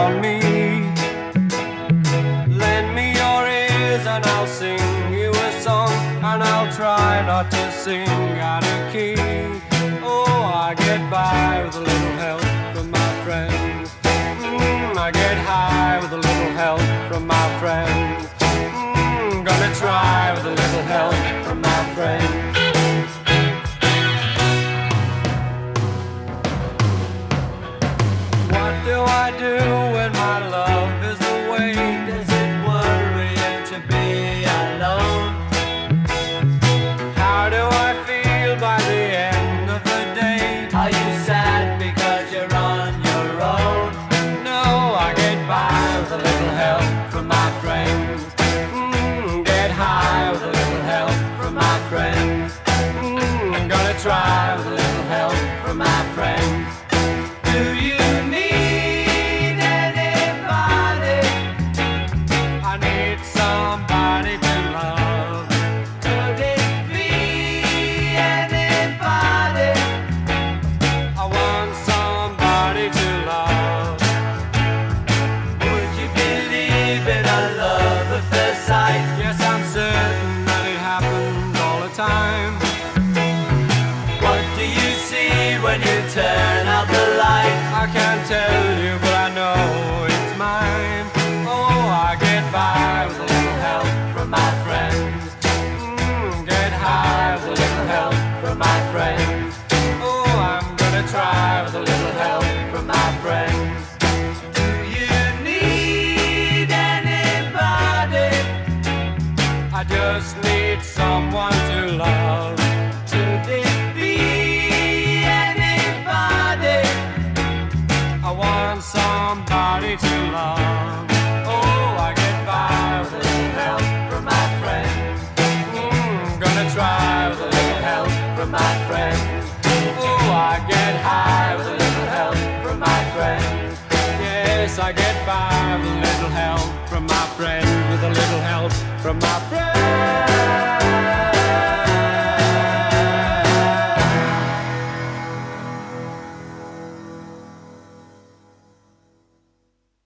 on me. Lend me your ears and I'll sing you a song, and I'll try not to sing out of key. Oh, I get by with a little help from my friends. I get high with a little help from my friends. Gonna try with a little help from my friends. What do I do when my love is away? Does it worry you to be alone? How do I feel by the end of the day? Are you sad because you're on your own? No, I get by with a little help from my friends. Get high with a little help from my friends. I'm gonna try with a little help from my friends. Do you need anybody? I need somebody to love. Could it be anybody? I want somebody to love. Would you believe in a love at first sight? Yes, I'm certain that it happens all the time. What do you see when you turn out the light? I can't tell you, but I know it's mine. Oh, I get by with a little help from my friends. Get high with a little help from my friends. Oh, I'm gonna try with a little help from my friends. Do you need anybody? I just need someone to love. Could it be anybody? I want somebody to love. Oh, I get by with a little help from my friends. Gonna try with a little help from my friends. Oh, I get high with a little help from my friends. Yes, I get by with a little help from my friends. With a little help from my friends.